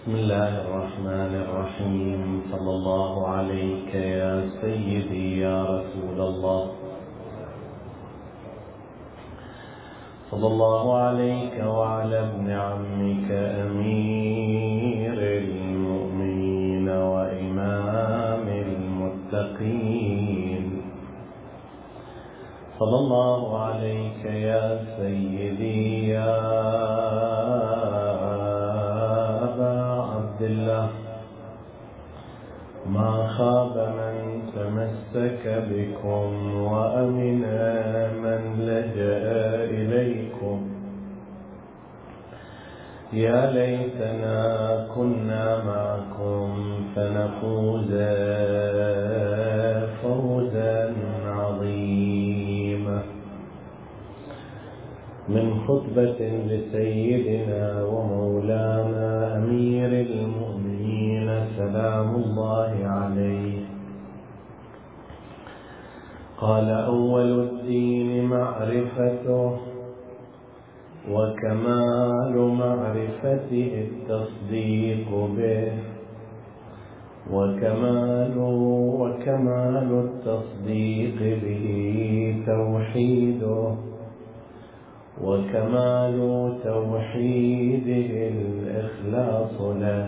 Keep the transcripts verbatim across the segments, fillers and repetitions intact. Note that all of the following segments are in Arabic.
بسم الله الرحمن الرحيم. صلى الله عليك يا سيدي يا رسول الله، صلى الله عليك وعلى ابن عمك أمير المؤمنين وإمام المتقين، صلى الله عليك يا سيدي يا الله. ما خاب من تمسك بكم وأمن من لجأ إليكم. يا ليتنا كنا معكم فنفوز فوزا عظيما. من خطبة لسيدنا ومولانا أمير المؤمنين سلام الله عليه، قال: أول الدين معرفته، وكمال معرفته التصديق به، وكمال وكمال التصديق به توحيده، وكمال توحيده الإخلاص له،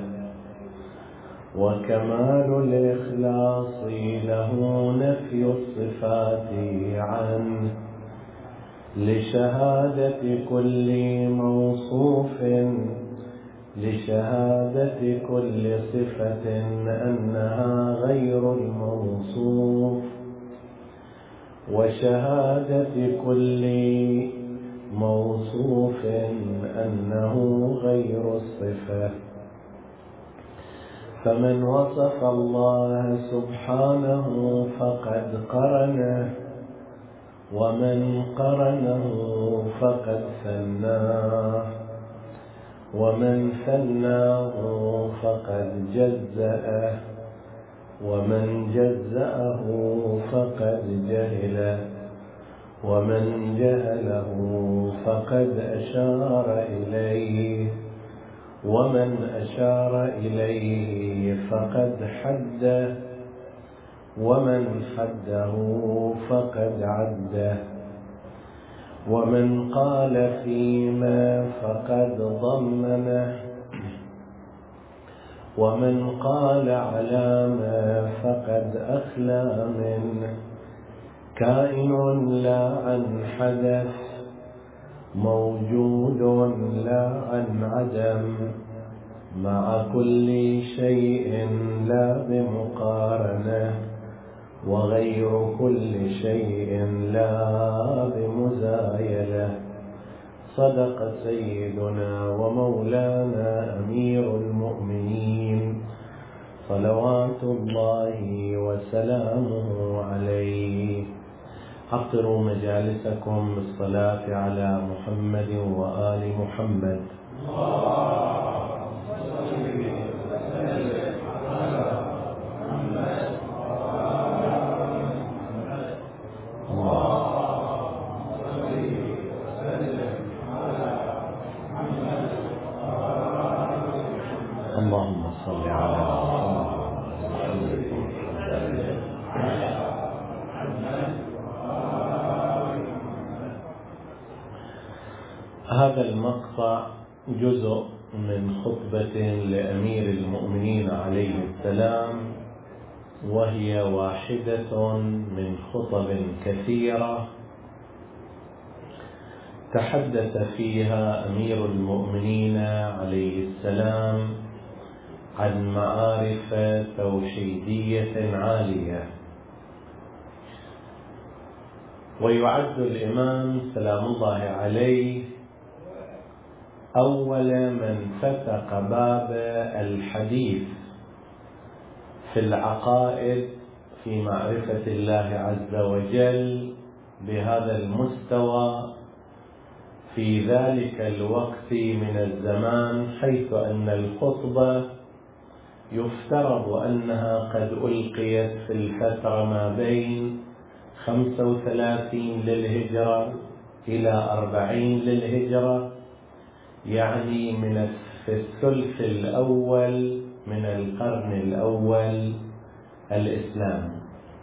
وكمال الإخلاص له نفي الصفات عنه، لشهادة كل موصوف لشهادة كل صفة أنها غير الموصوف، وشهادة كل موصوف أنه غير الصفة. فمن وصف الله سبحانه فقد قرنه، ومن قرنه فقد ثناه، ومن ثناه فقد جزأه، ومن جزأه فقد جهله، ومن جهله فقد أشار إليه، ومن أشار إليه فقد حده، ومن حده فقد عده، ومن قال فيما فقد ضمنه، ومن قال على ما فقد أخلى منه. كائن لا عن حدث، موجود لا عن عدم، مع كل شيء لا بمقارنة، وغير كل شيء لا بمزايلة. صدق سيدنا ومولانا أمير المؤمنين صلوات الله وسلامه عليه. أقروا مجالسكم بالصلاة على محمد وآل محمد. اللهم صل على هذا المقطع جزء من خطبة لأمير المؤمنين عليه السلام، وهي واحدة من خطب كثيرة تحدث فيها أمير المؤمنين عليه السلام عن معارف توحيدية عالية. ويعد الإمام سلام الله عليه أول من فتق باب الحديث في العقائد في معرفة الله عز وجل بهذا المستوى في ذلك الوقت من الزمان، حيث أن الخطبة يفترض أنها قد ألقيت في الفترة ما بين خمسة وثلاثين للهجرة إلى أربعين للهجرة، يعني من في الثلث الأول من القرن الأول الإسلامي.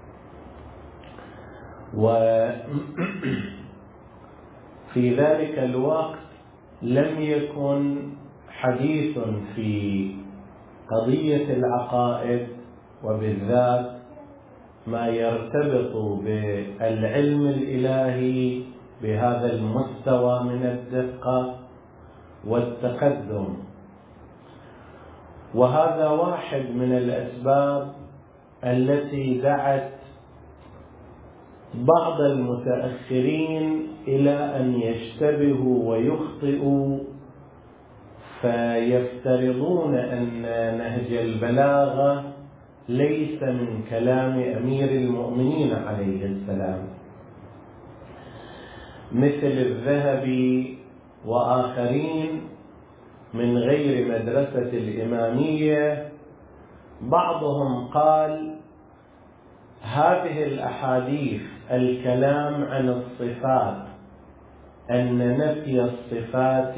وفي ذلك الوقت لم يكن حديث في قضية العقائد، وبالذات ما يرتبط بالعلم الإلهي بهذا المستوى من الدقة والتقدم. وهذا واحد من الأسباب التي دعت بعض المتأخرين إلى أن يشتبهوا ويخطئوا، فيفترضون أن نهج البلاغة ليس من كلام أمير المؤمنين عليه السلام، مثل الذهبي وآخرين من غير مدرسة الإمامية. بعضهم قال هذه الأحاديث الكلام عن الصفات، أن نفي الصفات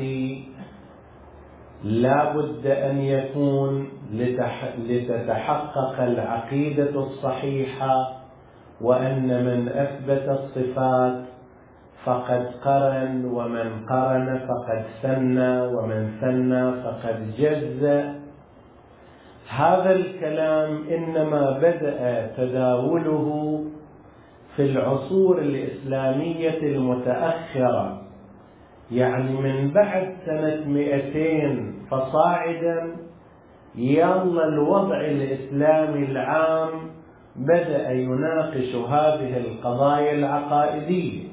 لا بد أن يكون لتتحقق العقيدة الصحيحة، وأن من أثبت الصفات فقد قرن، ومن قرن فقد ثنى، ومن ثنى فقد جز. هذا الكلام إنما بدأ تداوله في العصور الإسلامية المتأخرة، يعني من بعد سنة مئتين فصاعدا، يلا الوضع الإسلامي العام بدأ يناقش هذه القضايا العقائدية،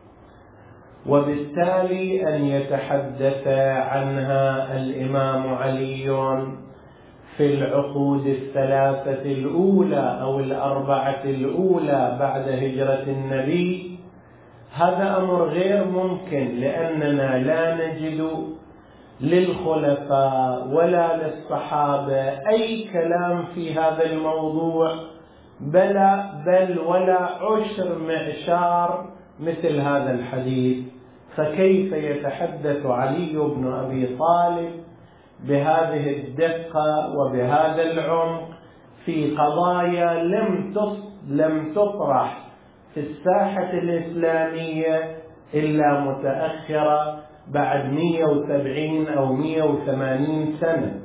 وبالتالي أن يتحدث عنها الإمام علي في العقود الثلاثة الأولى أو الأربعة الأولى بعد هجرة النبي، هذا أمر غير ممكن، لأننا لا نجد للخلفاء ولا للصحابة أي كلام في هذا الموضوع، بل بل ولا عشر معشار مثل هذا الحديث. فكيف يتحدث علي بن أبي طالب بهذه الدقة وبهذا العمق في قضايا لم لم تطرح في الساحة الإسلامية إلا متأخرة بعد مئة وسبعين أو مئة وثمانين سنة؟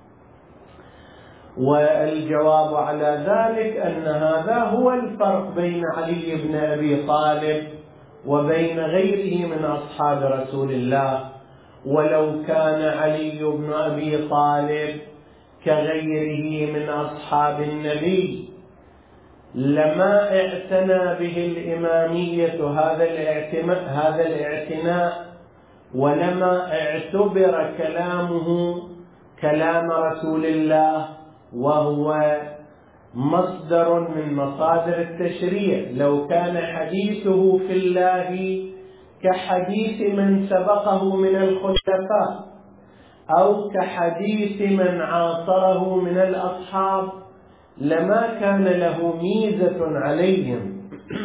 والجواب على ذلك أن هذا هو الفرق بين علي بن أبي طالب وبين غيره من أصحاب رسول الله. ولو كان علي بن أبي طالب كغيره من أصحاب النبي لما اعتنى به الإمامية هذا الاعتناء، ولما اعتبر كلامه كلام رسول الله وهو مصدر من مصادر التشريع. لو كان حديثه في الله كحديث من سبقه من الخلفاء أو كحديث من عاصره من الأصحاب لما كان له ميزة عليهم.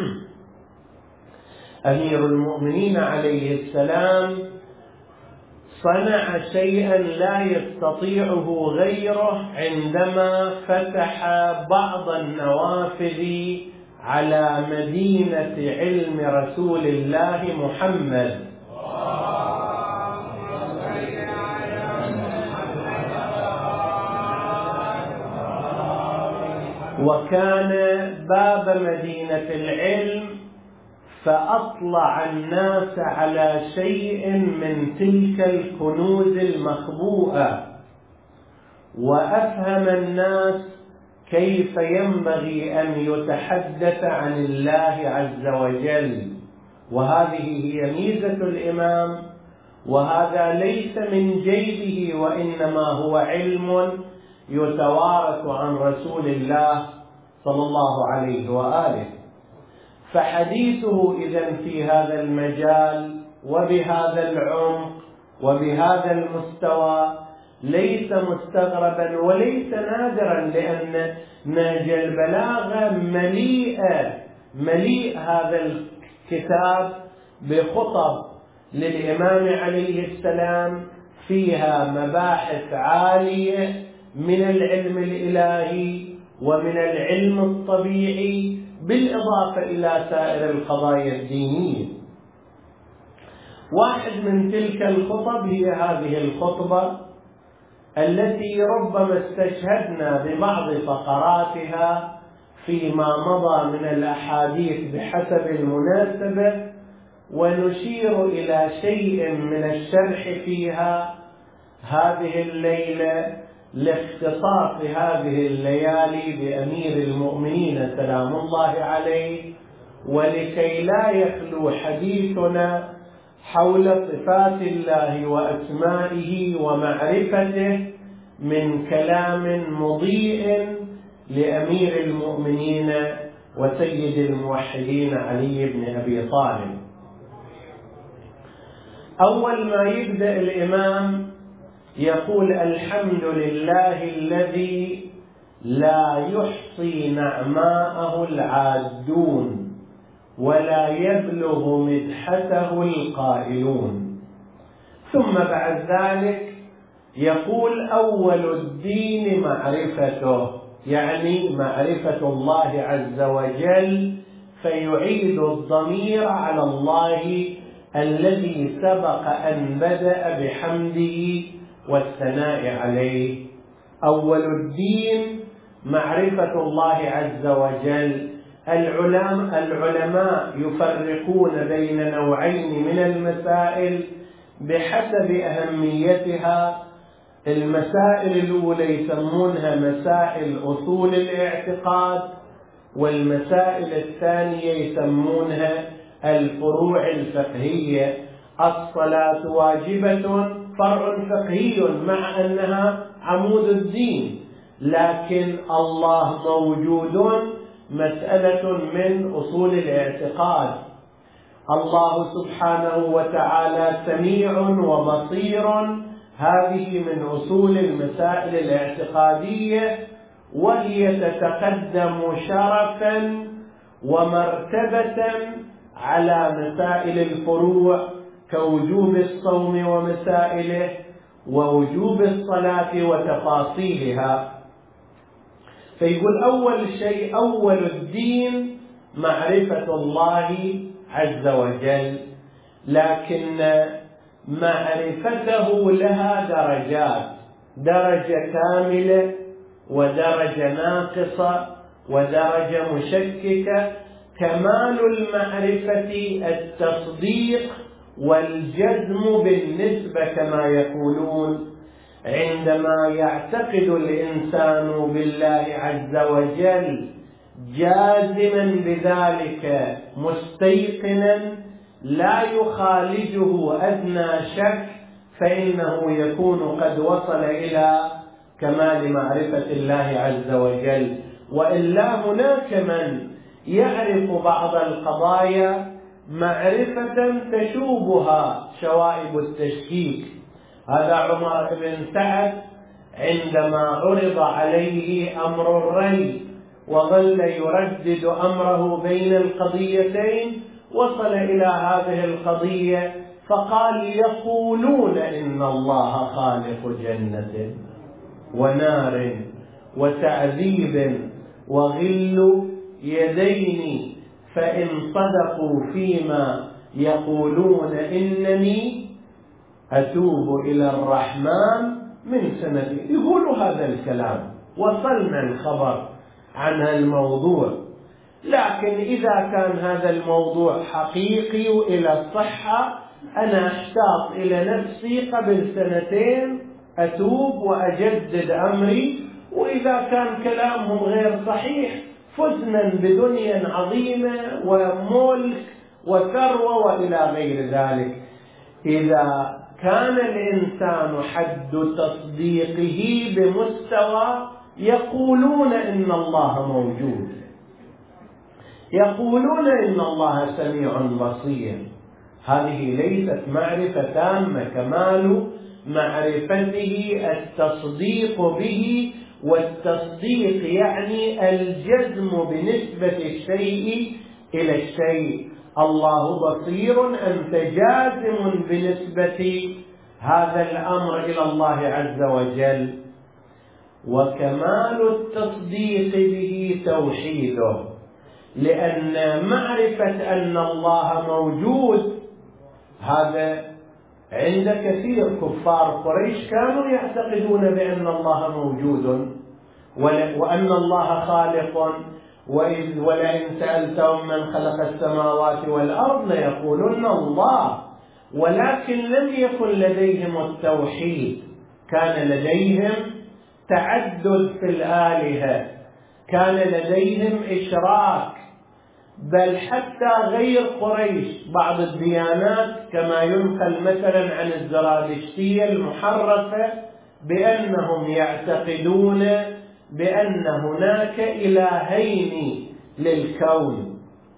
أمير المؤمنين عليه السلام صنع شيئا لا يستطيعه غيره عندما فتح بعض النوافذ على مدينة علم رسول الله محمد، وكان باب مدينة العلم، فأطلع الناس على شيء من تلك الكنوز المخبوءة، وأفهم الناس كيف ينبغي أن يتحدث عن الله عز وجل. وهذه هي ميزة الإمام، وهذا ليس من جيبه، وإنما هو علم يتوارث عن رسول الله صلى الله عليه وآله. فحديثه إذن في هذا المجال وبهذا العمق وبهذا المستوى ليس مستغربا وليس نادرا، لأن نهج البلاغة مليئة مليء هذا الكتاب بخطب للإمام عليه السلام فيها مباحث عالية من العلم الإلهي ومن العلم الطبيعي، بالإضافة إلى سائر القضايا الدينية. واحد من تلك الخطب هي هذه الخطبة التي ربما استشهدنا ببعض فقراتها فيما مضى من الأحاديث بحسب المناسبة، ونشير إلى شيء من الشرح فيها هذه الليلة لاختصاص هذه الليالي بأمير المؤمنين سلام الله عليه، ولكي لا يخلو حديثنا حول صفات الله وأسمائه ومعرفته من كلام مضيء لأمير المؤمنين وسيد الموحدين علي بن أبي طالب. أول ما يبدأ الإمام يقول: الحمد لله الذي لا يحصي نعماءه العادون ولا يبلغ مدحته القائلون. ثم بعد ذلك يقول: أول الدين معرفته، يعني معرفة الله عز وجل، فيعيد الضمير على الله الذي سبق أن بدأ بحمده والثناء عليه. أول الدين معرفة الله عز وجل. العلماء يفرقون بين نوعين من المسائل بحسب أهميتها. المسائل الأولى يسمونها مسائل أصول الاعتقاد، والمسائل الثانية يسمونها الفروع الفقهية. الصلاة واجبة فرع فقهي مع أنها عمود الدين، لكن الله موجود مسألة من أصول الاعتقاد. الله سبحانه وتعالى سميع وبصير، هذه من أصول المسائل الاعتقادية، وهي تتقدم شرفا ومرتبة على مسائل الفروع كوجوب الصوم ومسائله ووجوب الصلاة وتفاصيلها. فيقول أول شيء أول الدين معرفة الله عز وجل، لكن معرفته لها درجات: درجة كاملة ودرجة ناقصة ودرجة مشككة. كمال المعرفة التصديق والجزم بالنسبة كما يقولون. عندما يعتقد الإنسان بالله عز وجل جازما بذلك مستيقنا لا يخالجه أدنى شك، فإنه يكون قد وصل إلى كمال معرفة الله عز وجل. وإلا هناك من يعرف بعض القضايا معرفة تشوبها شوائب التشكيك. هذا عمر بن سعد عندما عرض عليه أمر الري وظل يردد أمره بين القضيتين، وصل إلى هذه القضية فقال: يقولون إن الله خالق جنة ونار وتعذيب وغل يدين، فإن صدقوا فيما يقولون إنني أتوب إلى الرحمن من سنة. يقول هذا الكلام، وصلنا الخبر عن الموضوع. لكن إذا كان هذا الموضوع حقيقي وإلى الصحة، أنا أحتاط إلى نفسي قبل سنتين أتوب وأجدد أمري. وإذا كان كلامهم غير صحيح، فزنا بدنيا عظيمة وملك وثروة وإلى غير ذلك. إذا كان الإنسان حد تصديقه بمستوى يقولون إن الله موجود، يقولون إن الله سميع بصير، هذه ليست معرفة تامة. كمال معرفته التصديق به، والتصديق يعني الجزم بنسبة الشيء إلى الشيء. الله بصير، أنت جازم بنسبة هذا الأمر إلى الله عز وجل. وكمال التصديق به توحيده، لأن معرفة أن الله موجود هذا عند كثير كفار قريش كانوا يعتقدون بأن الله موجود وأن الله خالق، ولئن سألتهم من خلق السماوات والأرض ليقولن الله، ولكن لم يكن لديهم التوحيد، كان لديهم تعدد في الآلهة، كان لديهم إشراك، بل حتى غير قريش بعض الديانات كما ينقل مثلا عن الزرادشتية المحرفة بأنهم يعتقدون بأن هناك إلهين للكون،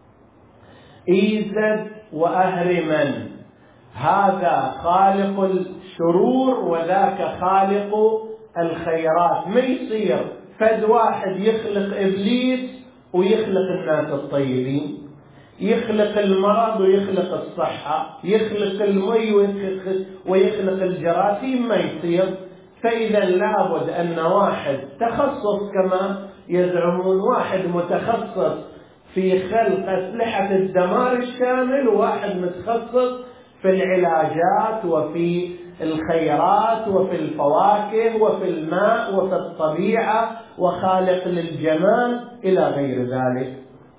إيزد وأهرمن، هذا خالق الشرور وذاك خالق الخيرات. ما يصير فد واحد يخلق إبليس ويخلق الناس الطيبين، يخلق المرض ويخلق الصحة، يخلق المي ويخلق الجراثيم، ما يصير. فإذا لابد أن واحد تخصص كما يزعمون، واحد متخصص في خلق أسلحة الدمار الشامل، وواحد متخصص في العلاجات وفي الخيرات وفي الفواكه وفي الماء وفي الطبيعة وخالق للجمال إلى غير ذلك.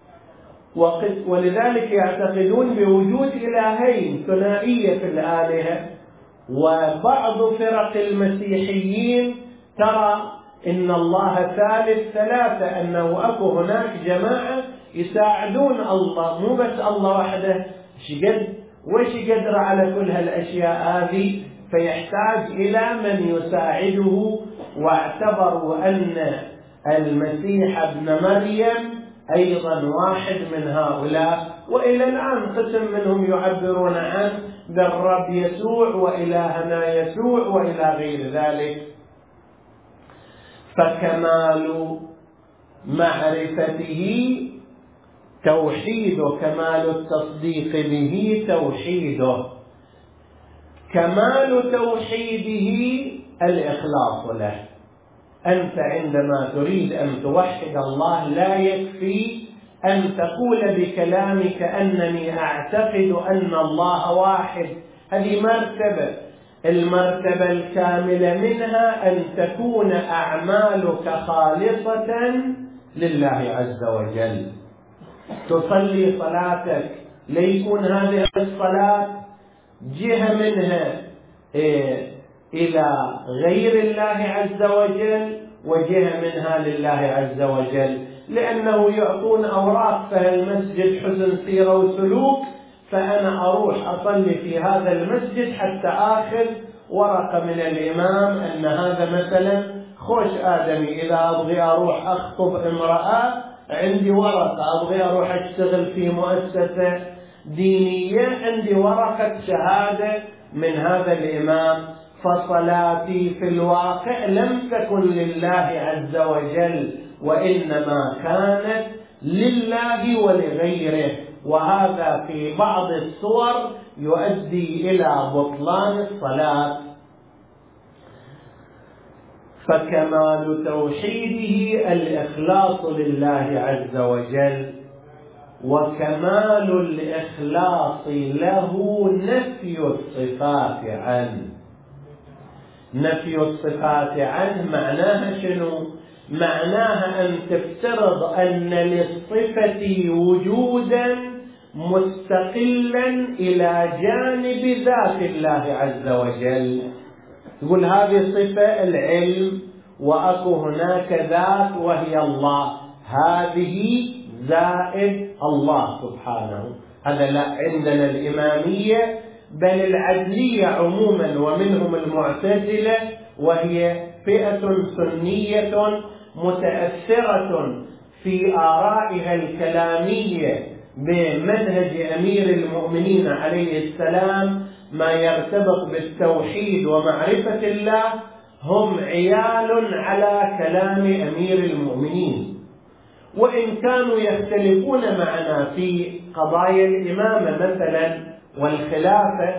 ولذلك يعتقدون بوجود إلهين، ثنائية في الآلهة. وبعض فرق المسيحيين ترى إن الله ثالث ثلاثة، أنه أكو هناك جماعة يساعدون الله، مو بس الله وحده، شقد وش قدر على كل هالأشياء هذه، فيحتاج إلى من يساعده. واعتبروا أن المسيح ابن مريم أيضا واحد من هؤلاء، وإلى الآن قسم منهم يعبرون عنه بالرب يسوع وإلهنا يسوع وإلى غير ذلك. فكمال معرفته توحيده، كمال التصديق به توحيده، كمال توحيده الإخلاص له. أنت عندما تريد أن توحد الله لا يكفي أن تقول بكلامك أنني أعتقد أن الله واحد، هذه مرتبة. المرتبة الكاملة منها أن تكون أعمالك خالصة لله عز وجل. تصلي صلاتك ليكون هذه الصلاة جهة منها إيه إلى غير الله عز وجل وجهة منها لله عز وجل، لأنه يعطون أوراق في المسجد حسن سيرة وسلوك، فأنا أروح أصلي في هذا المسجد حتى آخذ ورقة من الإمام أن هذا مثلا خوش آدمي، إذا أبغي أروح أخطب امرأة عندي ورقة، أبغي أروح أشتغل في مؤسسة دينية عندي ورقة شهادة من هذا الإمام. فصلاتي في الواقع لم تكن لله عز وجل، وإنما كانت لله ولغيره، وهذا في بعض الصور يؤدي إلى بطلان الصلاة. فكمال توحيده الإخلاص لله عز وجل، وكمال الإخلاص له نفي الصفات عنه. نفي الصفات عنه معناها شنو؟ معناها أن تفترض أن للصفة وجودا مستقلا إلى جانب ذات الله عز وجل. تقول هذه صفة العلم، وأكو هناك ذات وهي الله، هذه زائد الله سبحانه. هذا لا عندنا الإمامية بل العدلية عموما، ومنهم المعتزلة، وهي فئة سنية متأثرة في آرائها الكلامية بمنهج أمير المؤمنين عليه السلام ما يرتبط بالتوحيد ومعرفة الله، هم عيال على كلام أمير المؤمنين، وإن كانوا يختلفون معنا في قضايا الإمامة مثلا والخلافة،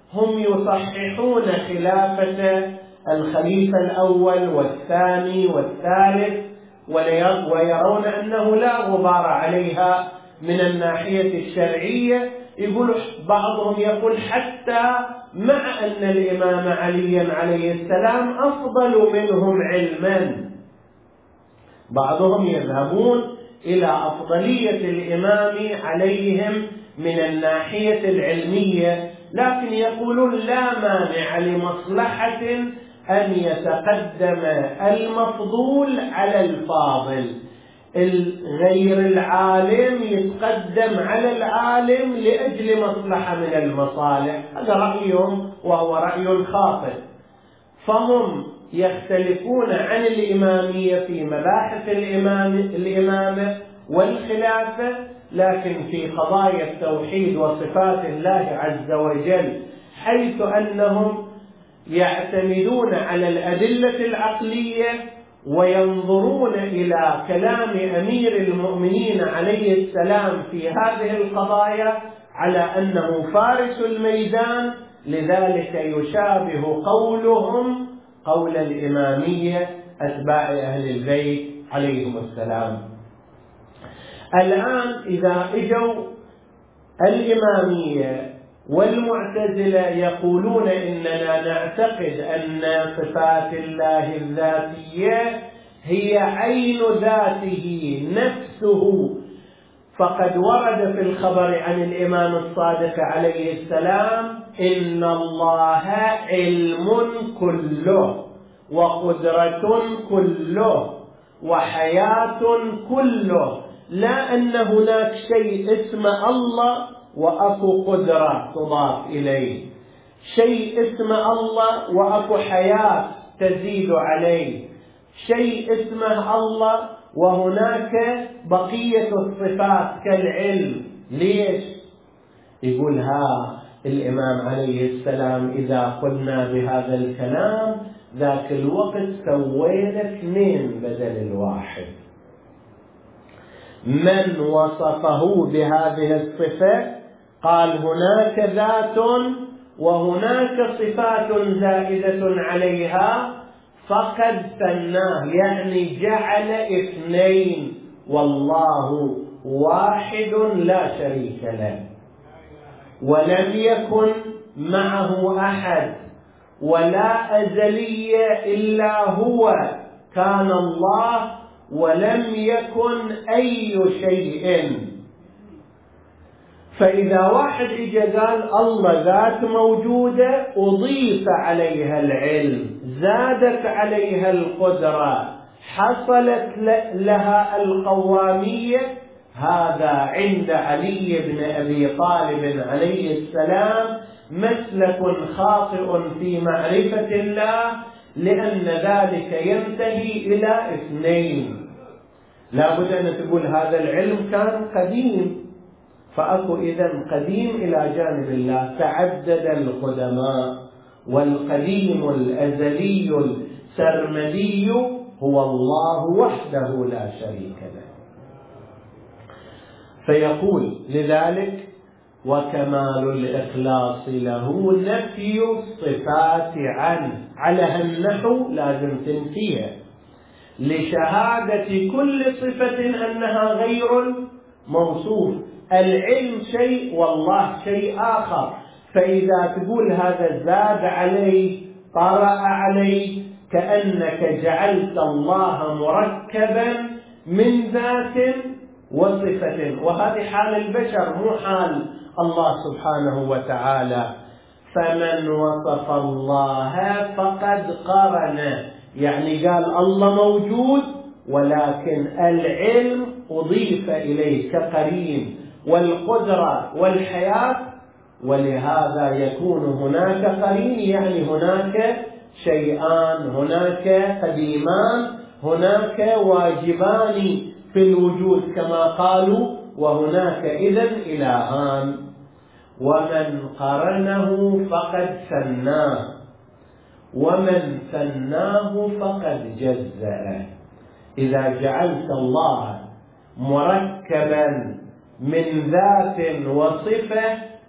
هم يصححون خلافة الخليفة الأول والثاني والثالث، ويرون أنه لا غبار عليها من الناحية الشرعية. يقول بعضهم يقول حتى مع أن الإمام علي عليه السلام أفضل منهم علما، بعضهم يذهبون إلى أفضلية الإمام عليهم من الناحية العلمية، لكن يقولون لا مانع لمصلحة أن يتقدم المفضول على الفاضل، غير العالم يتقدم على العالم لأجل مصلحة من المصالح. هذا رأيهم وهو رأي خاطئ. فهم يختلفون عن الإمامية في مباحث الإمام الإمامة والخلافة، لكن في قضايا التوحيد وصفات الله عز وجل حيث أنهم يعتمدون على الأدلة العقلية وينظرون إلى كلام أمير المؤمنين عليه السلام في هذه القضايا على أنه فارس الميدان، لذلك يشابه قولهم قول الإمامية أتباع أهل البيت عليهم السلام. الآن إذا اجوا الإمامية والمعتزلة يقولون إننا نعتقد أن صفات الله الذاتية هي عين ذاته نفسه، فقد ورد في الخبر عن الإمام الصادق عليه السلام إن الله علم كله وقدرة كله وحياة كله، لا أن هناك شيء اسمه الله وأكو قدرة تضاف إليه، شيء اسمه الله وأكو حياة تزيد عليه، شيء اسمه الله وهناك بقية الصفات كالعلم. ليش؟ يقول ها الإمام عليه السلام إذا قلنا بهذا الكلام ذاك الوقت سوينا اثنين بدل الواحد، من وصفه بهذه الصفة قال هناك ذات وهناك صفات زائدة عليها فقد ثناه، يعني جعل اثنين والله واحد لا شريك له، ولم يكن معه أحد ولا أزلي إلا هو، كان الله ولم يكن أي شيء. فإذا واحد إجا قال الله ذات موجودة أضيف عليها العلم، زادت عليها القدرة، حصلت لها القوامية، هذا عند علي بن أبي طالب عليه السلام مسلك خاطئ في معرفة الله، لأن ذلك ينتهي إلى اثنين. لا بد أن تقول هذا العلم كان قديم، فأكو إذن قديم إلى جانب الله، تعدد القدماء، والقديم الأزلي السرمدي هو الله وحده لا شريك له. فيقول لذلك وكمال الإخلاص له نفي الصفات عنه، على هالنحو لازم تنفيها لشهادة كل صفة أنها غير موصوف. العلم شيء والله شيء آخر، فإذا تقول هذا زاد عليه طرأ عليه كأنك جعلت الله مركبا من ذات وصفة، وهذه حال البشر مو حال الله سبحانه وتعالى. فمن وصف الله فقد قرن، يعني قال الله موجود ولكن العلم أضيف إليه كقرين، والقدرة والحياة، ولهذا يكون هناك قرين، يعني هناك شيئان، هناك قديمان، هناك واجبان في الوجود كما قالوا، وهناك إذن إلهان. ومن قرنه فقد ثناه، ومن ثناه فقد جزأه. إذا جعلت الله مركبا من ذات وصفة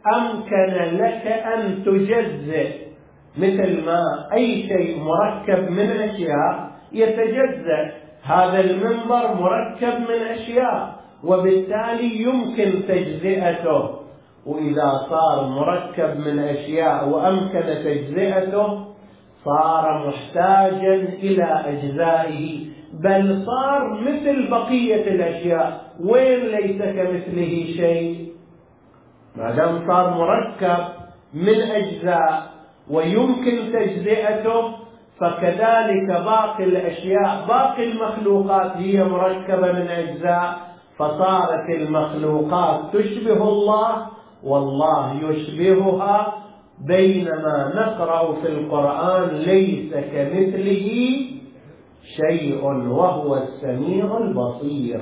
أمكن لك أن تجزئ، مثل ما أي شيء مركب من أشياء يتجزأ، هذا المنبر مركب من أشياء وبالتالي يمكن تجزئته، وإذا صار مركب من أشياء وأمكن تجزئته صار محتاجا إلى أجزائه، بل صار مثل بقية الأشياء. وين ليس كمثله شيء؟ ما دام صار مركب من أجزاء ويمكن تجزئته، فكذلك باقي الأشياء باقي المخلوقات هي مركبة من أجزاء، فصارت المخلوقات تشبه الله والله يشبهها، بينما نقرأ في القرآن ليس كمثله شيء وهو السميع البصير،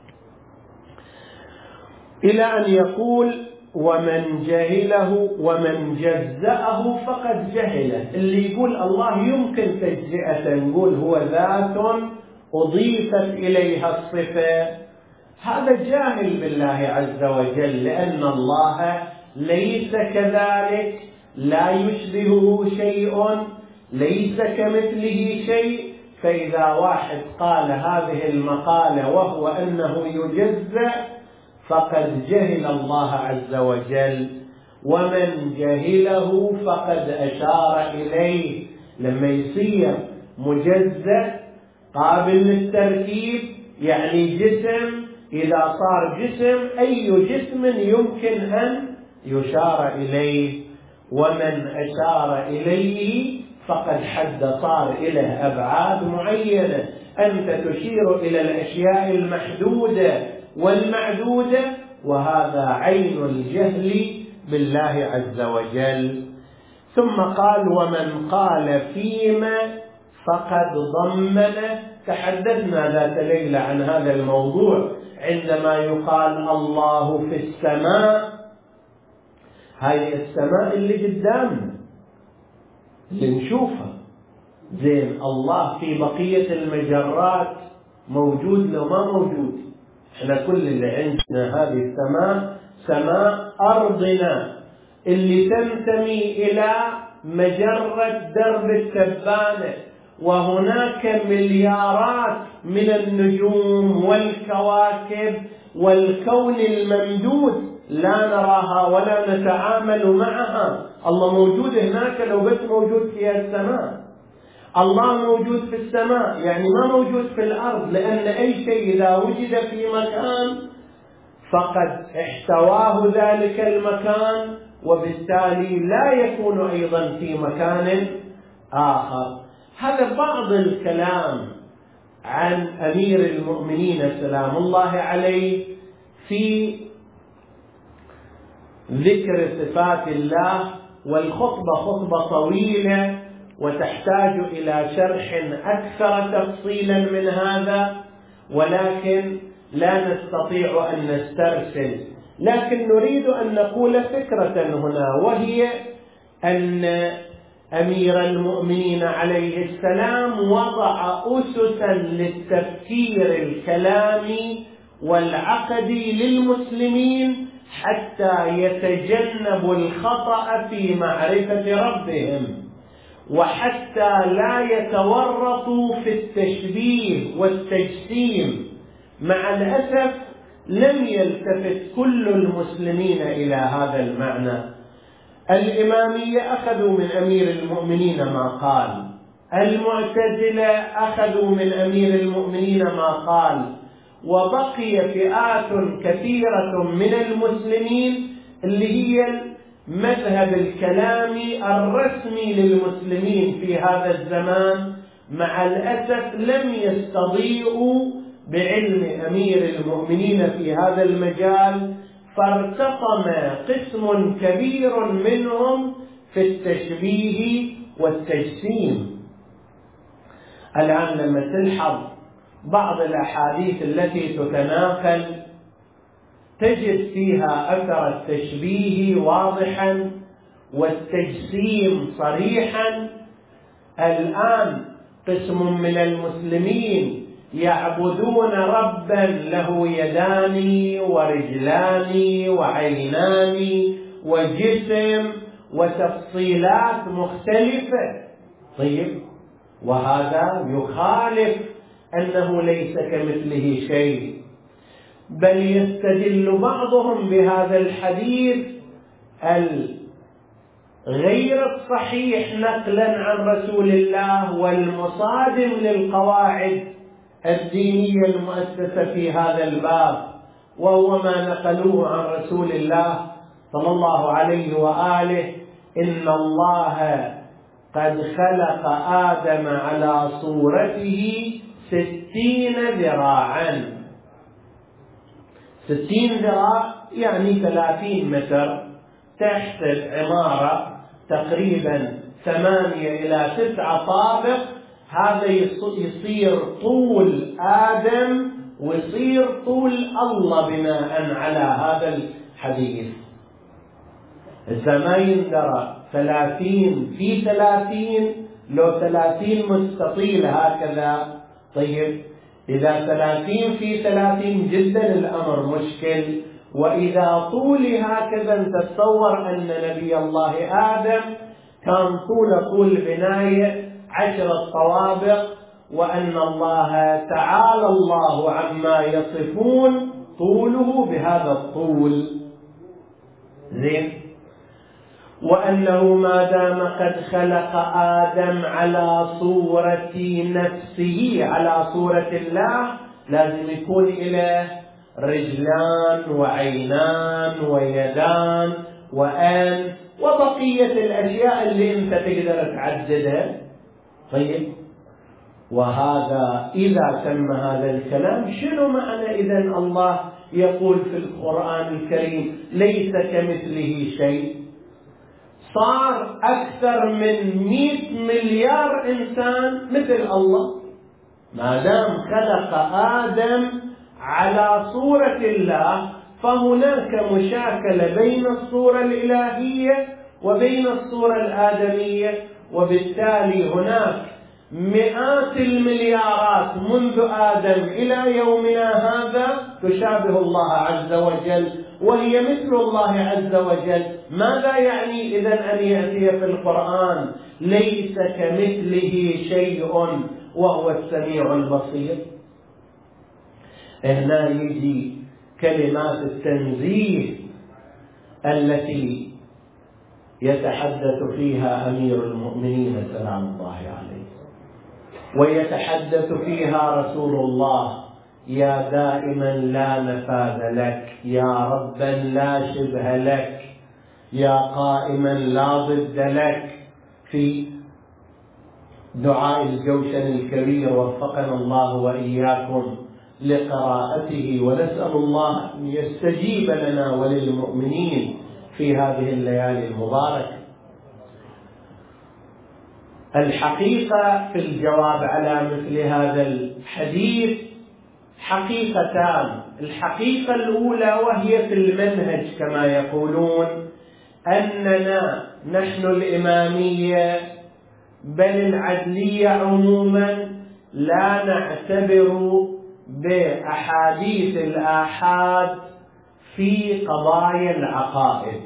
إلى أن يقول ومن جهله ومن جزأه فقد جهله. اللي يقول الله يمكن تجزئة نقول هو ذات أضيفت إليها الصفة، هذا جاهل بالله عز وجل، لأن الله ليس كذلك، لا يشبهه شيء، ليس كمثله شيء. فإذا واحد قال هذه المقالة وهو أنه يجزأ فقد جهل الله عز وجل، ومن جهله فقد أشار إليه. لما يصير مجزأ قابل للتركيب يعني جسم، إذا صار جسم أي جسم يمكن أن يشار إليه، ومن أشار إليه فقد حد صار إليه أبعاد معينة. أنت تشير إلى الأشياء المحدودة والمعدودة، وهذا عين الجهل بالله عز وجل. ثم قال ومن قال فيما فقد ضمن. تحدثنا ذات ليلة عن هذا الموضوع، عندما يقال الله في السماء، هاي السماء اللي قدامنا اللي نشوفها، زين الله في بقية المجرات موجود لو ما موجود؟ احنا كل اللي عندنا هذه السماء سماء أرضنا اللي تنتمي إلى مجرة درب التبانة، وهناك مليارات من النجوم والكواكب والكون الممدود لا نراها ولا نتعامل معها. الله موجود هناك لو بس موجود في السماء. الله موجود في السماء يعني ما موجود في الأرض، لأن أي شيء إذا وجد في مكان فقد احتواه ذلك المكان، وبالتالي لا يكون أيضا في مكان آخر. هذا بعض الكلام عن أمير المؤمنين سلام الله عليه في ذكر صفات الله، والخطبة خطبة طويلة وتحتاج إلى شرح أكثر تفصيلا من هذا، ولكن لا نستطيع أن نسترسل. لكن نريد أن نقول فكرة هنا، وهي أن أمير المؤمنين عليه السلام وضع أسسا للتفكير الكلامي والعقدي للمسلمين حتى يتجنبوا الخطأ في معرفة ربهم، وحتى لا يتورطوا في التشبيه والتجسيم. مع الأسف لم يلتفت كل المسلمين إلى هذا المعنى. الإمامية أخذوا من أمير المؤمنين ما قال، المعتزلة أخذوا من أمير المؤمنين ما قال، وبقي فئات كثيرة من المسلمين اللي هي المذهب الكلامي الرسمي للمسلمين في هذا الزمان، مع الأسف لم يستضيئوا بعلم أمير المؤمنين في هذا المجال، فارتقم قسم كبير منهم في التشبيه والتجسيم. الآن لما تلحظ بعض الأحاديث التي تتناقل تجد فيها أثر التشبيه واضحا والتجسيم صريحا. الآن قسم من المسلمين يعبدون ربا له يدان ورجلان وعينان وجسم وتفصيلات مختلفة. طيب، وهذا يخالف أنه ليس كمثله شيء، بل يستدل بعضهم بهذا الحديث الغير الصحيح نقلا عن رسول الله والمصادم للقواعد الدينية المؤسسة في هذا الباب، وهو ما نقلوه عن رسول الله صلى الله عليه وآله: إن الله قد خلق آدم على صورته ستين ذراعا. ستين ذراع يعني ثلاثين متر، تحت العمارة تقريبا ثمانية إلى تسعة طابق. هذا يصير طول آدم ويصير طول الله بناء على هذا الحديث. إذا ما يندرى ثلاثين في ثلاثين، لو ثلاثين مستطيل هكذا. طيب، إذا ثلاثين في ثلاثين جدا الأمر مشكل. وإذا طولي هكذا، تتصور أن نبي الله آدم كان طول طول بناية عشرة طوابق، وأن الله تعالى الله عما يصفون طوله بهذا الطول. زين. وأنه ما دام قد خلق آدم على صورة نفسه، على صورة الله، لازم يكون إله رجلان وعينان ويدان وأنف وبقية الأشياء اللي أنت تقدر تعددها. طيب، وهذا إذا تم هذا الكلام، شنو معنى إذن الله يقول في القرآن الكريم ليس كمثله شيء؟ صار أكثر من مئة مليار إنسان مثل الله. ما دام خلق آدم على صورة الله، فهناك مشاكلة بين الصورة الإلهية وبين الصورة الآدمية، وبالتالي هناك مئات المليارات منذ آدم إلى يومنا هذا تشابه الله عز وجل، وهي مثل الله عز وجل. ماذا يعني إذن أن يأتي في القرآن ليس كمثله شيء وهو السميع البصير؟ هنا يجي كلمات التنزيه التي يتحدث فيها أمير المؤمنين سلام الله عليه، ويتحدث فيها رسول الله: يا دائما لا نفاذ لك، يا ربا لا شبه لك، يا قائما لا ضد لك، في دعاء الجوشن الكبير وفقنا الله وإياكم لقراءته. ونسأل الله أن يستجيب لنا وللمؤمنين في هذه الليالي المباركة. الحقيقة في الجواب على مثل هذا الحديث حقيقتان. الحقيقة الأولى وهي في المنهج كما يقولون، أننا نحن الإمامية بل العدلية عموما لا نعتبر بأحاديث الآحاد في قضايا العقائد.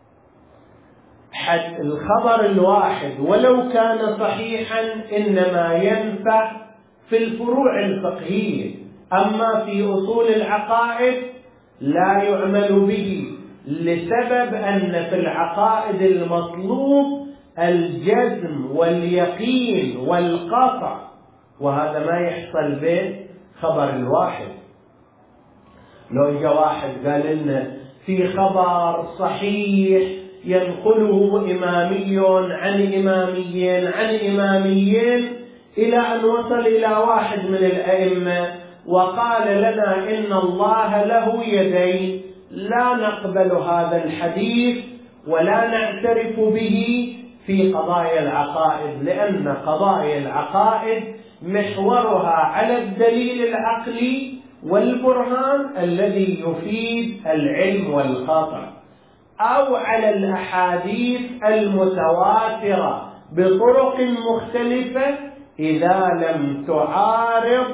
حتى الخبر الواحد ولو كان صحيحا إنما ينفع في الفروع الفقهية، أما في أصول العقائد لا يعمل به، لسبب أن في العقائد المطلوب الجزم واليقين والقطع، وهذا ما يحصل به خبر الواحد. لو جاء واحد قال لنا في خبر صحيح ينقله إمامي عن إماميين عن إماميين إلى أن وصل إلى واحد من الأئمة وقال لنا إن الله له يدين، لا نقبل هذا الحديث ولا نعترف به في قضايا العقائد، لأن قضايا العقائد محورها على الدليل العقلي والبرهان الذي يفيد العلم والقطع، أو على الأحاديث المتواترة بطرق مختلفة إذا لم تعارض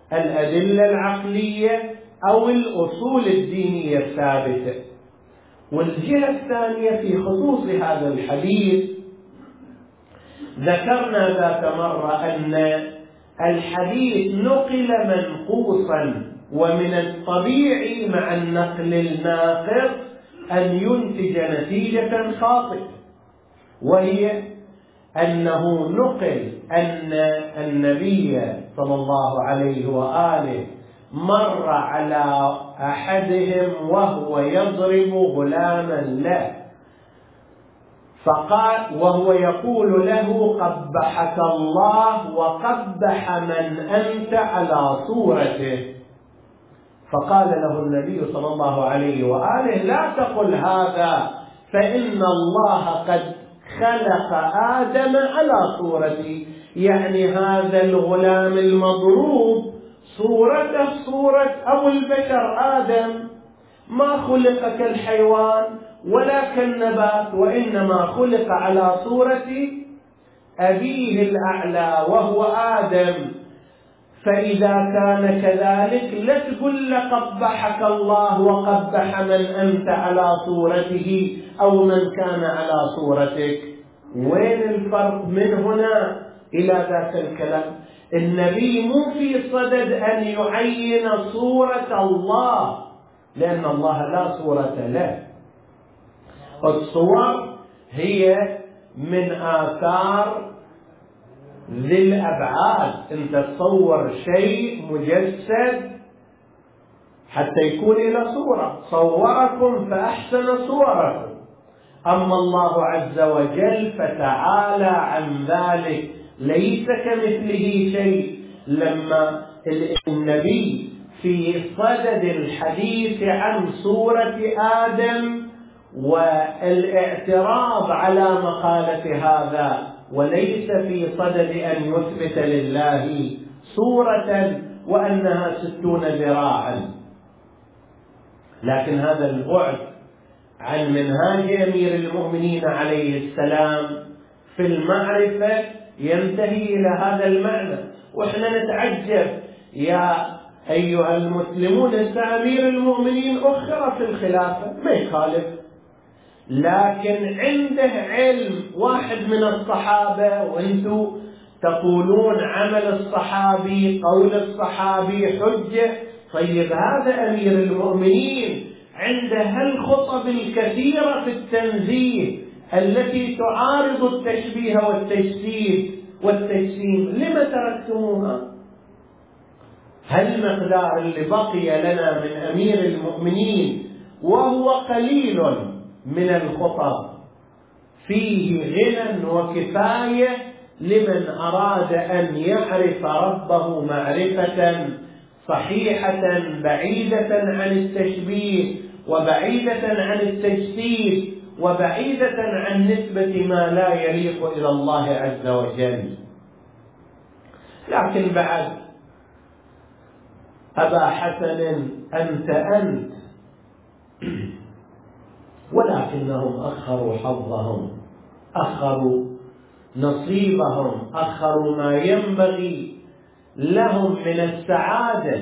الأدلة العقلية أو الأصول الدينية الثابتة. والجهة الثانية في خصوص هذا الحديث، ذكرنا ذات مرة أن الحديث نقل منقوصا، ومن الطبيعي مع النقل الناقص أن ينتج نتيجة خاطئة، وهي أنه نقل أن النبي صلى الله عليه وآله مر على أحدهم وهو يضرب غلاما له، فقال وهو يقول له قبحك الله وقبح من أنت على صورته، فقال له النبي صلى الله عليه وآله لا تقل هذا، فإن الله قد خلق آدم على صورتي، يعني هذا الغلام المضروب صورته صورة أبو البشر آدم، ما خلق كالحيوان ولا كالنبات، وإنما خلق على صورة أبيه الأعلى وهو آدم. فإذا كان كذلك لا تقول قبحك الله وقبح من أنت على صورته أو من كان على صورتك. وين الفرق من هنا إلى ذاك الكلام؟ النبي مو في صدد أن يعين صورة الله، لأن الله لا صورة له. الصور هي من آثار ذي الأبعاد، أنت تصور شيء مجسد حتى يكون إلى صورة، صوركم فأحسن صوركم. أما الله عز وجل فتعالى عن ذلك، ليس كمثله شيء. لما النبي في صدد الحديث عن صورة آدم والاعتراض على مقالة هذا، وليس في صدد أن يثبت لله صورة وأنها ستون ذراعا. لكن هذا البعد عن منهاج أمير المؤمنين عليه السلام في المعرفة ينتهي إلى هذا المعنى. وإحنا نتعجب يا أيها المسلمون، أمير المؤمنين أخر في الخلافة ما يخالف، لكن عنده علم واحد من الصحابة، وانتم تقولون عمل الصحابي قول الصحابي حجة. طيب هذا أمير المؤمنين عنده هالخطب الكثيرة في التنزيه التي تعارض التشبيه والتجسيد والتجسيم، لما تركتموها؟ هل مقدار اللي بقي لنا من أمير المؤمنين وهو قليل من الخطب فيه غنى وكفاية لمن أراد أن يعرف ربه معرفة صحيحة بعيدة عن التشبيه وبعيدة عن التجسيد وبعيدة عن نسبة ما لا يليق إلى الله عز وجل. لكن بعد أبا حسن أنت أنت ولكنهم أخروا حظهم، أخروا نصيبهم، أخروا ما ينبغي لهم من السعادة.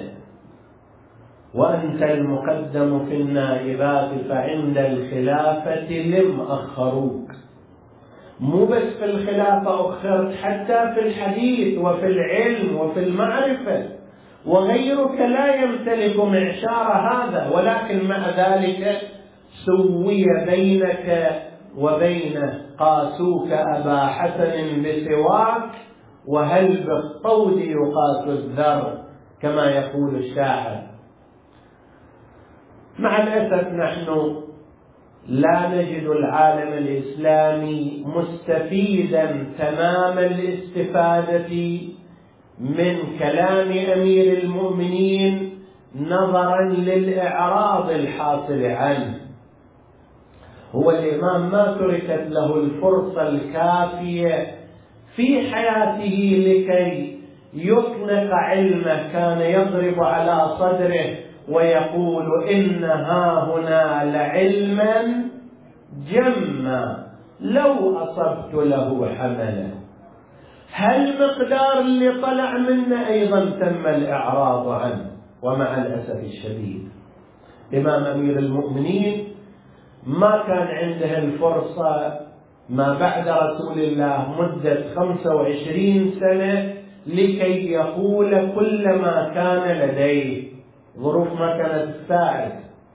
وأنت المقدم في النائبات فعند الخلافة لم أخروك. مو بس في الخلافة أخرت، حتى في الحديث وفي العلم وفي المعرفة، وغيرك لا يمتلك معشار هذا، ولكن مع ذلك سوي بينك وبينه، قاسوك أبا حسن بسواك، وهل بالطود يقاس الذر كما يقول الشاعر. مع الأسف نحن لا نجد العالم الإسلامي مستفيدا تمام الاستفادة من كلام أمير المؤمنين نظرا للإعراض الحاصل عنه. هو الإمام ما تركت له الفرصة الكافية في حياته لكي يطلق علمه، كان يضرب على صدره ويقول إن هاهنا لعلما جما لو أصبت له حملا. هل مقدار اللي طلع منه أيضا تم الإعراض عنه. ومع الأسف الشديد الإمام أمير المؤمنين ما كان عنده الفرصة ما بعد رسول الله مدة خمسة وعشرين سنة لكي يقول كل ما كان لديه، ظروف ما كانت تساعد.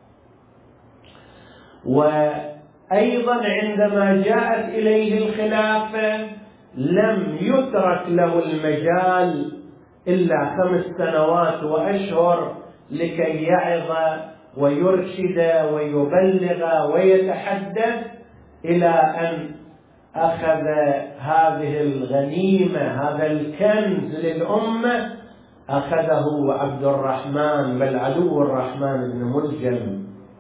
وأيضا عندما جاءت إليه الخلافة لم يترك له المجال إلا خمس سنوات وأشهر لكي يعظ ويرشد ويبلغ ويتحدث، إلى أن أخذ هذه الغنيمة، هذا الكنز للأمة، أخذه عبد الرحمن بل عدو الرحمن بن ملجم.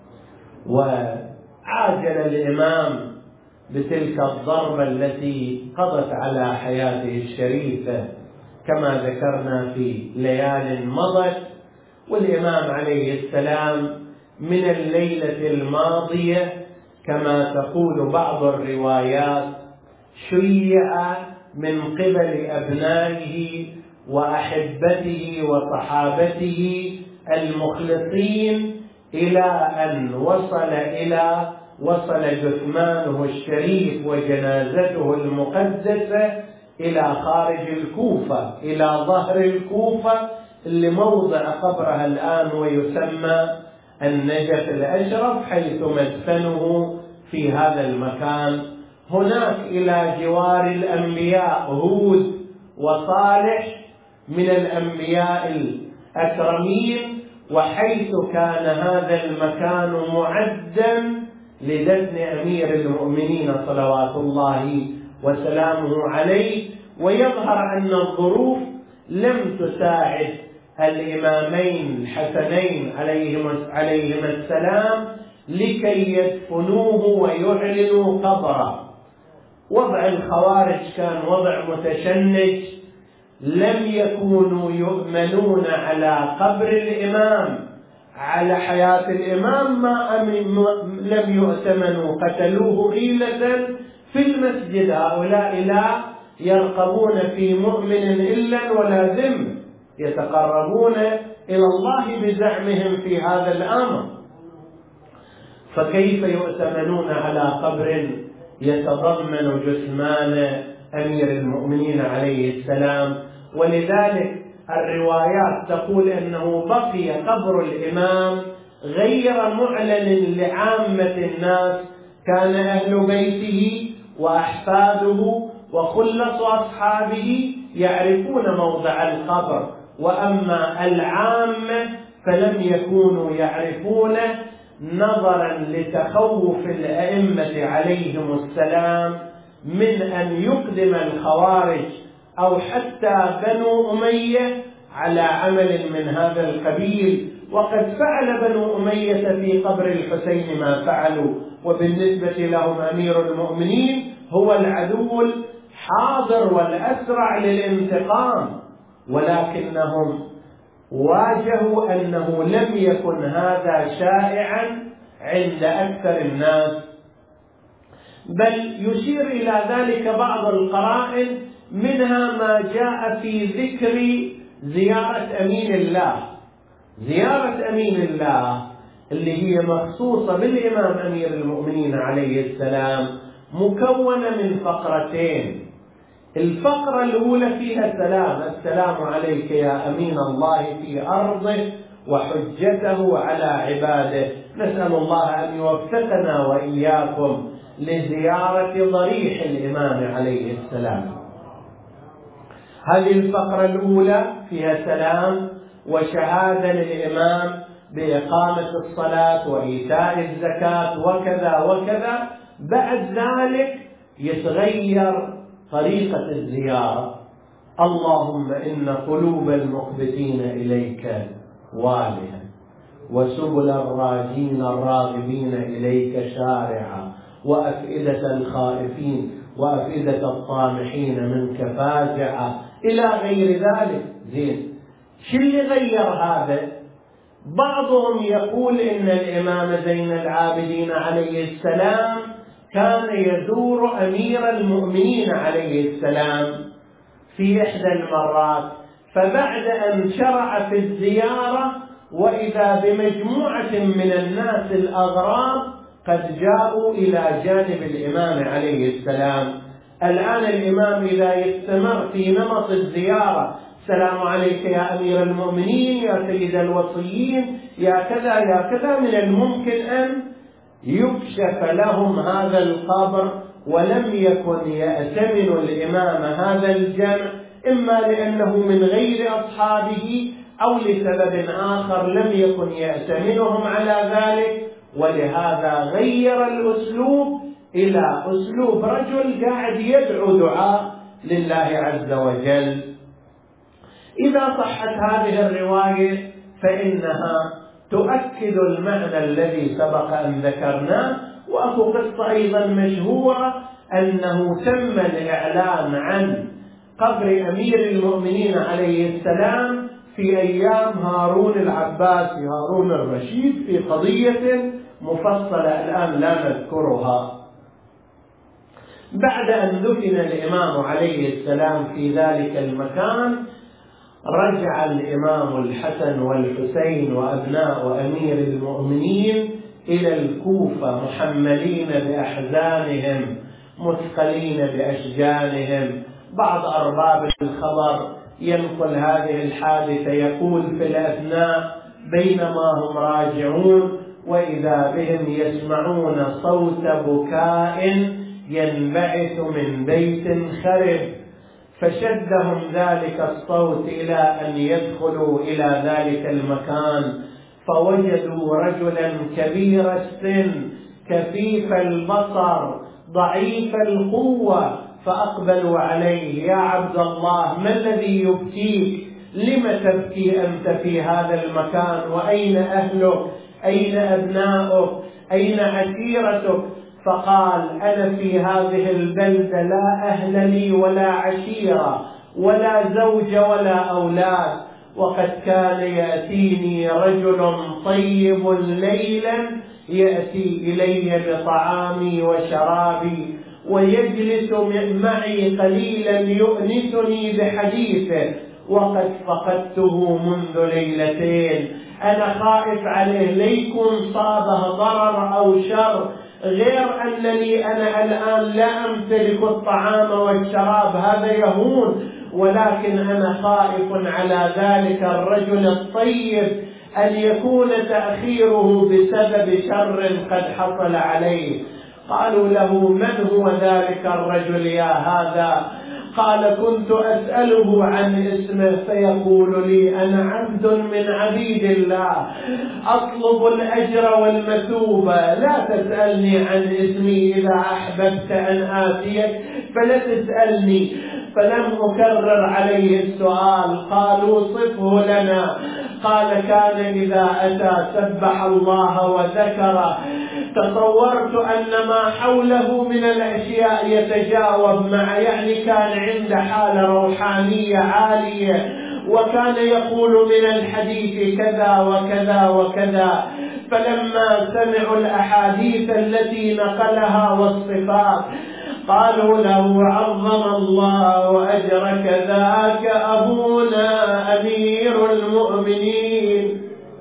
وعاجل الإمام بتلك الضربة التي قضت على حياته الشريفة كما ذكرنا في ليال مضت. والإمام عليه السلام من الليلة الماضية كما تقول بعض الروايات شيع من قبل أبنائه وأحبته وصحابته المخلصين، إلى أن وصل إلى وصل جثمانه الشريف وجنازته المقدسة إلى خارج الكوفة، إلى ظهر الكوفة اللي موضع قبرها الآن ويسمى النجف الأشرف، حيث مدفنه في هذا المكان. هناك إلى جوار الأنبياء هود وصالح من الأنبياء الأكرمين، وحيث كان هذا المكان معدا لدفن أمير المؤمنين صلوات الله وسلامه عليه. ويظهر أن الظروف لم تساعد الإمامين الحسنين عليهما السلام لكي يدفنوه ويعلنوا قبره. وضع الخوارج كان وضع متشنج، لم يكونوا يؤمنون على قبر الإمام، على حياة الإمام ما لم يؤتمنوا، قتلوه غيلة في المسجد. هؤلاء لا يرقبون في مؤمن إلا ولا ذم، يتقربون إلى الله بزعمهم في هذا الأمر، فكيف يؤتمنون على قبر يتضمن جثمان أمير المؤمنين عليه السلام؟ ولذلك الروايات تقول أنه بقي قبر الإمام غير معلن لعامة الناس، كان أهل بيته وأحفاده وخلص أصحابه يعرفون موضع القبر، وأما العامة فلم يكونوا يعرفونه، نظرا لتخوف الأئمة عليهم السلام من أن يقدم الخوارج أو حتى بنو أمية على عمل من هذا القبيل. وقد فعل بنو أمية في قبر الحسين ما فعلوا، وبالنسبة لهم أمير المؤمنين هو العدو الحاضر والأسرع للانتقام، ولكنهم واجهوا أنه لم يكن هذا شائعا عند أكثر الناس، بل يشير إلى ذلك بعض القرائن، منها ما جاء في ذكر زيارة أمين الله. زيارة أمين الله اللي هي مخصوصة بالإمام أمير المؤمنين عليه السلام مكونة من فقرتين. الفقرة الأولى فيها سلام، السلام عليك يا أمين الله في أرضه وحجته على عباده، نسأل الله أن يوفقنا وإياكم لزيارة ضريح الإمام عليه السلام. هذه الفقرة الأولى فيها سلام وشهادة للإمام بإقامة الصلاة وإيتاء الزكاة وكذا وكذا. بعد ذلك يتغير طريقة الزيارة. اللهم إن قلوب المخبتين إليك والهة، وسبل الراجين الراغبين إليك شارعة، وأفئدة الخائفين وأفئدة الطامحين منك فاجعة، إلى غير ذلك. زين، شو اللي غير هذا؟ بعضهم يقول إن الإمام زين العابدين عليه السلام كان يزور أمير المؤمنين عليه السلام في إحدى المرات، فبعد أن شرع في الزيارة وإذا بمجموعة من الناس الأغراب قد جاءوا إلى جانب الإمام عليه السلام. الآن الإمام إذا يستمر في نمط الزيارة، السلام عليك يا أمير المؤمنين، يا سيد الوصيين، يا كذا يا كذا، من الممكن أن يكشف لهم هذا القبر، ولم يكن يأتمن الإمام هذا الجمع، إما لأنه من غير أصحابه أو لسبب آخر لم يكن يأتمنهم على ذلك، ولهذا غير الأسلوب إلى أسلوب رجل قاعد يدعو دعاء لله عز وجل. إذا صحت هذه الرواية فإنها تؤكد المعنى الذي سبق أن ذكرناه. وأكو قصة أيضا مشهورة أنه تم الإعلان عن قبر أمير المؤمنين عليه السلام في أيام هارون العباسي هارون الرشيد في قضية مفصلة الآن لا نذكرها. بعد أن دفن الإمام عليه السلام في ذلك المكان، رجع الإمام الحسن والحسين وأبناء أمير المؤمنين إلى الكوفة محملين بأحزانهم مثقلين بأشجانهم. بعض أرباب الخبر ينقل هذه الحادثة، يقول في الأثناء بينما هم راجعون وإذا بهم يسمعون صوت بكاء ينبعث من بيت خرب، فشدهم ذلك الصوت إلى أن يدخلوا إلى ذلك المكان، فوجدوا رجلا كبير السن كثيف البصر ضعيف القوة، فأقبلوا عليه: يا عبد الله، ما الذي يبكيك؟ لم تبكي أنت في هذا المكان؟ وأين أهلك؟ أين أبناؤك؟ أين عشيرتك؟ فقال: أنا في هذه البلدة لا أهل لي ولا عشيرة ولا زوج ولا أولاد، وقد كان يأتيني رجل طيب ليلا يأتي إلي بطعامي وشرابي ويجلس معي قليلا يؤنسني بحديثه، وقد فقدته منذ ليلتين. أنا خائف عليه ليكن صابه ضرر أو شر، غير أنني أنا الآن لا أمتلك الطعام والشراب، هذا يهون، ولكن أنا خائف على ذلك الرجل الطيب أن يكون تأخيره بسبب شر قد حصل عليه. قالوا له: من هو ذلك الرجل يا هذا؟ قال: كنت أسأله عن اسمه فيقول لي: أنا عبد من عبيد الله أطلب الأجر والمثوبة، لا تسألني عن اسمي، إذا أحببت أن آتيك فلا تسألني. فلم أكرر عليه السؤال. قالوا: صفه لنا. قال: كان إذا أتى سبح الله وذكره، تصورت أن ما حوله من الأشياء يتجاوب مع، يعني كان عنده حالة روحانية عالية، وكان يقول من الحديث كذا وكذا وكذا. فلما سمعوا الأحاديث التي نقلها والصفات قالوا له: عظم الله أجرك، ذاك أبونا أمير المؤمنين،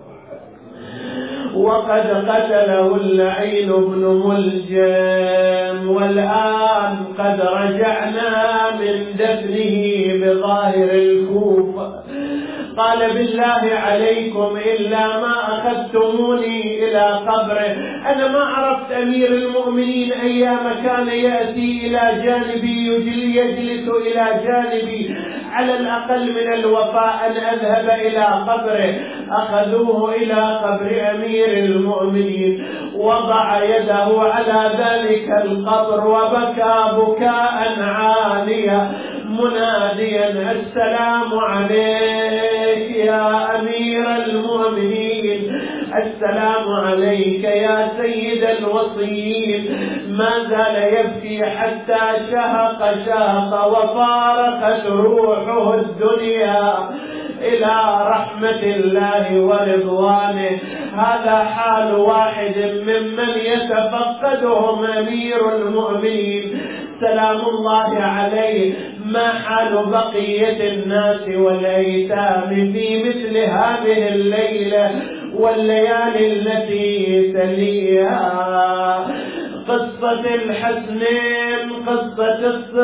وقد قتله اللعين بن ملجم، والآن قد رجعنا من دفنه بظاهر الكوفة. قال: بالله عليكم إلا ما أخذتموني إلى قبره، أنا ما عرفت أمير المؤمنين أيام كان يأتي إلى جانبي يجلس إلى جانبي، على الأقل من الوفاء أن أذهب إلى قبره. أخذوه إلى قبر أمير المؤمنين، وضع يده على ذلك القبر وبكى بكاء عاليا مناديا: السلام عليك يا أمير المؤمنين، السلام عليك يا سيد الوصيين. ما زال يبكي حتى شهق شهق وفارقت روحه الدنيا إلى رحمة الله ورضوانه. هذا حال واحد ممن يتفقدهم أمير المؤمنين سلام الله عليه. ما حال بقية الناس والأيتام في مثل هذه الليلة والليالي التي تليها. قصة الحسنين، قصة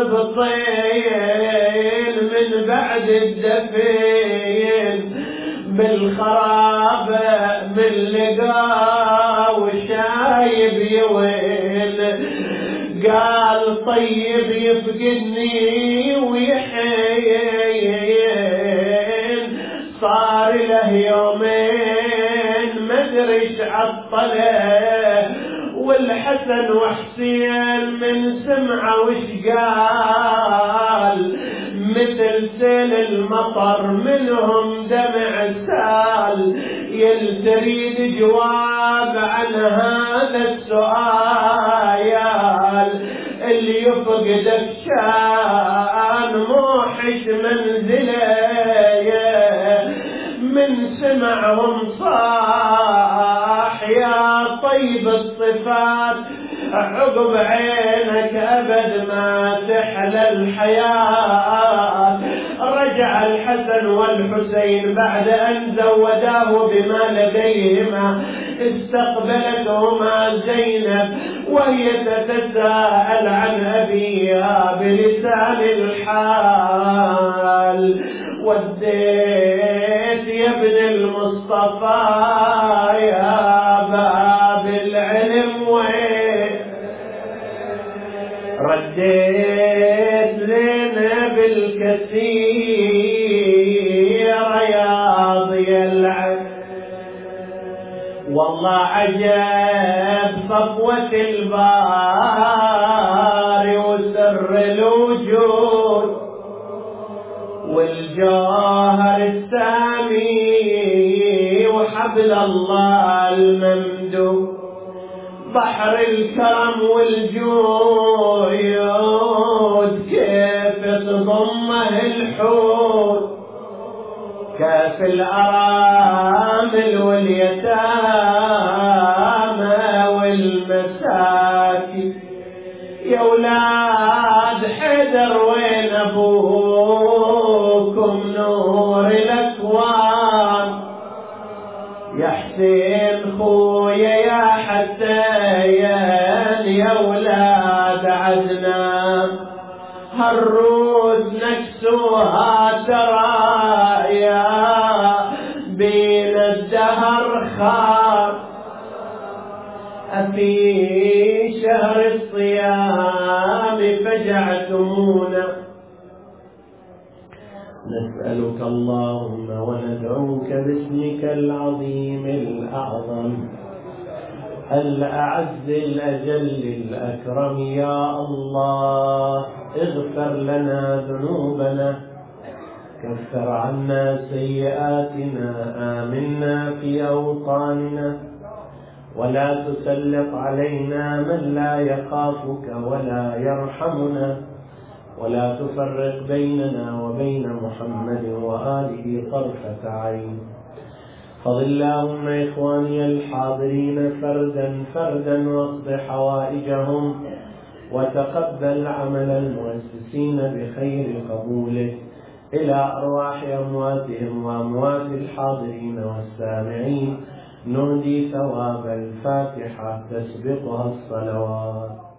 السبطين من بعد الدفين بالخرابة من لقاه وشايب يوين. قال طيب يفقدني ويحين، صار له يومين مدري عطله. والحسن وحسين من سمعه وش قال، مثل سيل المطر منهم دمع سال. يل تريد جواب عن هذا السؤال، اللي يفقدك شان موحش منزله. من سمعهم صاح يا طيب الصفات، عقب عينك أبد ما تحلى الحياة. رجع الحسن والحسين بعد أن زوداه بما لديهما. استقبلتهما زينب وهي تتساءل عن أبيها بلسان الحال. وديت يا ابن المصطفى يا باب العلم وين، رديت زينب الكثير يا ضي العين. والله عجب صفوة الباري وسر الوجود والجوهر السامي وحبل الله الممدود. بحر الكرم والجود كيف تضمه الحوت. كاف الأرامل واليتامى والمساكين. يا أولاد حيدر وين أبوكم نور الأكوان. يا حسين خويا يا حسين يا أولاد عدنان. هالروس نكسوها ترايا بين الدهر خار. أفي شهر الصيام فجعتمونا. نسألك اللهم وندعوك باسمك العظيم الأعظم الأعز الأجل الأكرم. يا الله اغفر لنا ذنوبنا، كفر عنا سيئاتنا، آمنا في أوطاننا، ولا تسلط علينا من لا يخافك ولا يرحمنا، ولا تفرق بيننا وبين محمد وآله طرفة عين. فضل اللهم إخواني الحاضرين فردا فردا واقض حوائجهم، وتقبل عمل المؤسسين بخير قبوله إلى أرواح أمواتهم وأموات الحاضرين والسامعين. نهدي ثواب الفاتحة تسبقها الصلوات.